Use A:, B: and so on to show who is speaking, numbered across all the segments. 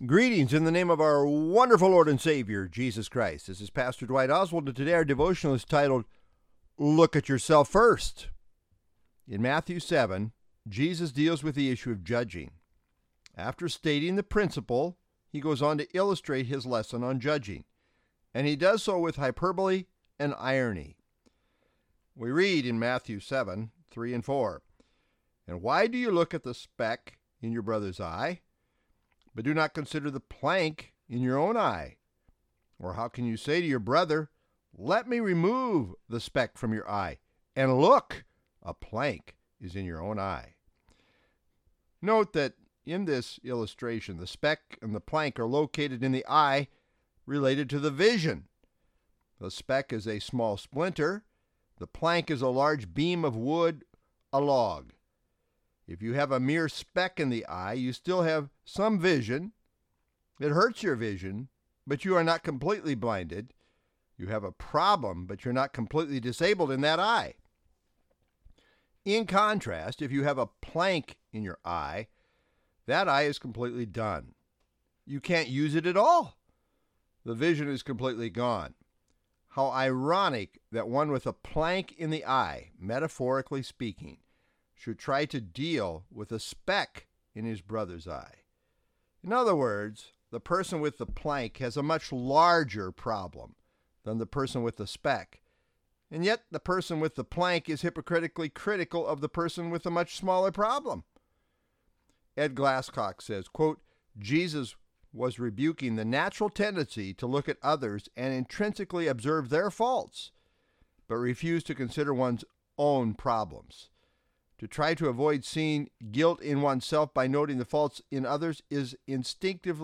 A: Greetings in the name of our wonderful Lord and Savior, Jesus Christ. This is Pastor Dwight Oswald, and today our devotional is titled, Look at Yourself First. In Matthew 7, Jesus deals with the issue of judging. After stating the principle, he goes on to illustrate his lesson on judging, and he does so with hyperbole and irony. We read in Matthew 7, 3 and 4, And why do you look at the speck in your brother's eye, but do not consider the plank in your own eye? Or how can you say to your brother, Let me remove the speck from your eye, and look, a plank is in your own eye? Note that in this illustration, the speck and the plank are located in the eye related to the vision. The speck is a small splinter. The plank is a large beam of wood, a log. If you have a mere speck in the eye, you still have some vision. It hurts your vision, but you are not completely blinded. You have a problem, but you're not completely disabled in that eye. In contrast, if you have a plank in your eye, that eye is completely done. You can't use it at all. The vision is completely gone. How ironic that one with a plank in the eye, metaphorically speaking, should try to deal with a speck in his brother's eye. In other words, the person with the plank has a much larger problem than the person with the speck, and yet the person with the plank is hypocritically critical of the person with a much smaller problem. Ed Glasscock says, quote, Jesus was rebuking the natural tendency to look at others and intrinsically observe their faults, but refuse to consider one's own problems. To try to avoid seeing guilt in oneself by noting the faults in others is instinctive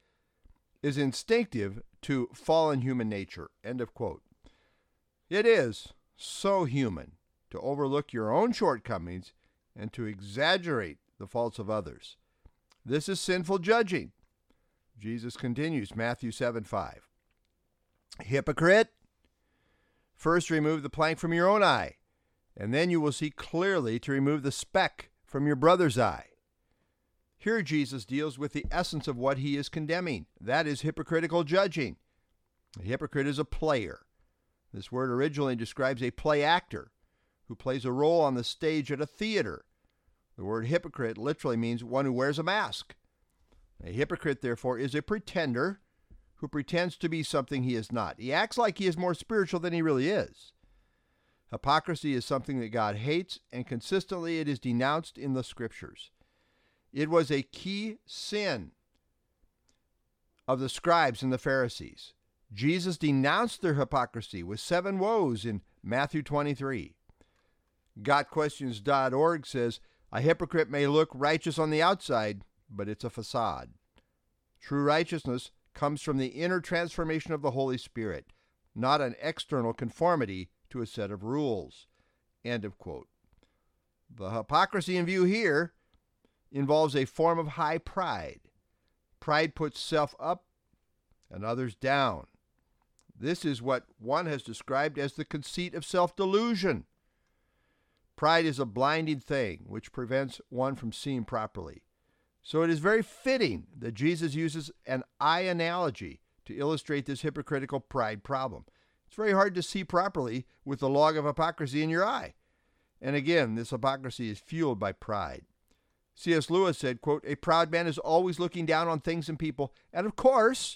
A: to fallen human nature. End of quote. It is so human to overlook your own shortcomings and to exaggerate the faults of others. This is sinful judging. Jesus continues, Matthew 7:5. Hypocrite, first remove the plank from your own eye, and then you will see clearly to remove the speck from your brother's eye. Here Jesus deals with the essence of what he is condemning. That is hypocritical judging. A hypocrite is a player. This word originally describes a play actor who plays a role on the stage at a theater. The word hypocrite literally means one who wears a mask. A hypocrite, therefore, is a pretender who pretends to be something he is not. He acts like he is more spiritual than he really is. Hypocrisy is something that God hates, and consistently it is denounced in the Scriptures. It was a key sin of the scribes and the Pharisees. Jesus denounced their hypocrisy with 7 woes in Matthew 23. GotQuestions.org says, a hypocrite may look righteous on the outside, but it's a facade. True righteousness comes from the inner transformation of the Holy Spirit, not an external conformity to a set of rules. End of quote. The hypocrisy in view here involves a form of high pride. Pride puts self up and others down. This is what one has described as the conceit of self-delusion. Pride is a blinding thing which prevents one from seeing properly. So it is very fitting that Jesus uses an eye analogy to illustrate this hypocritical pride problem. It's very hard to see properly with the log of hypocrisy in your eye. And again, this hypocrisy is fueled by pride. C.S. Lewis said, quote, a proud man is always looking down on things and people. And of course,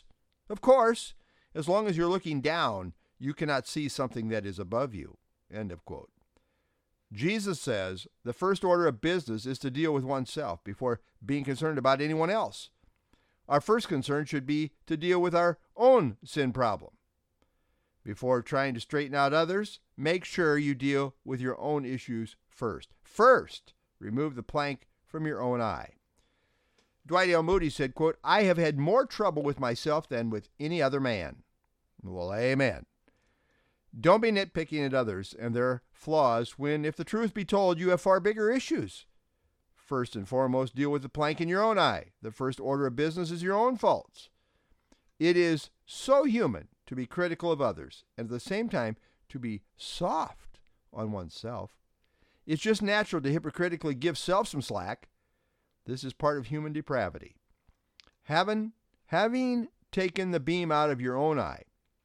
A: as long as you're looking down, you cannot see something that is above you. End of quote. Jesus says the first order of business is to deal with oneself before being concerned about anyone else. Our first concern should be to deal with our own sin problem. Before trying to straighten out others, make sure you deal with your own issues first. First, remove the plank from your own eye. Dwight L. Moody said, quote, I have had more trouble with myself than with any other man. Well, amen. Don't be nitpicking at others and their flaws when, if the truth be told, you have far bigger issues. First and foremost, deal with the plank in your own eye. The first order of business is your own faults. It is so human to be critical of others and at the same time to be soft on oneself. It's just natural to hypocritically give self some slack. This is part of human depravity. Having Having taken the beam out of your own eye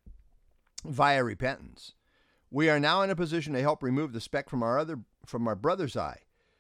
A: via repentance, we are now in a position to help remove the speck from our brother's eye.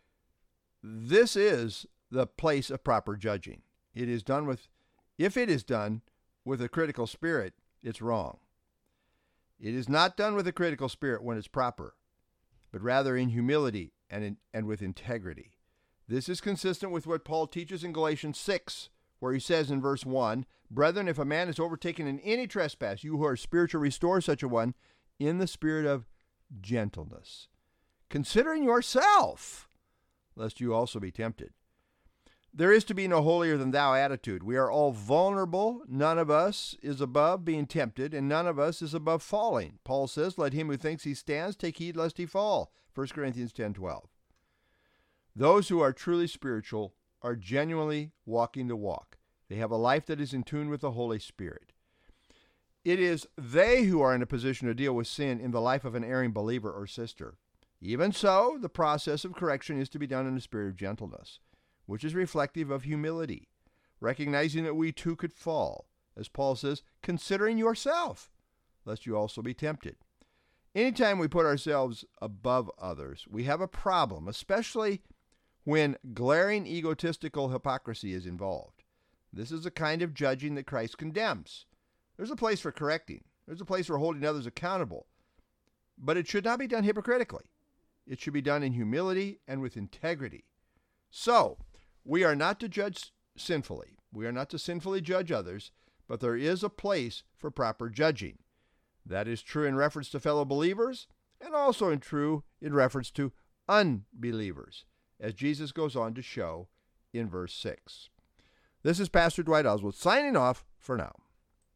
A: This is the place of proper judging. If it is done with a critical spirit, it's wrong. It is not done with a critical spirit when it's proper, but rather in humility and with integrity. This is consistent with what Paul teaches in Galatians 6, where he says in verse 1, "Brethren, if a man is overtaken in any trespass, you who are spiritual, restore such a one in the spirit of gentleness, considering yourself, lest you also be tempted." There is to be no holier-than-thou attitude. We are all vulnerable. None of us is above being tempted, and none of us is above falling. Paul says, "Let him who thinks he stands take heed lest he fall." 1 Corinthians 10:12. Those who are truly spiritual are genuinely walking the walk. They have a life that is in tune with the Holy Spirit. It is they who are in a position to deal with sin in the life of an erring believer or sister. Even so, the process of correction is to be done in a spirit of gentleness, which is reflective of humility, recognizing that we too could fall. As Paul says, "Considering yourself, lest you also be tempted." Anytime we put ourselves above others, we have a problem, especially when glaring egotistical hypocrisy is involved. This is the kind of judging that Christ condemns. There's a place for correcting. There's a place for holding others accountable. But it should not be done hypocritically. It should be done in humility and with integrity. So, we are not to judge sinfully. We are not to sinfully judge others, but there is a place for proper judging. That is true in reference to fellow believers and also true in reference to unbelievers, as Jesus goes on to show in verse 6. This is Pastor Dwight Oswald signing off for now.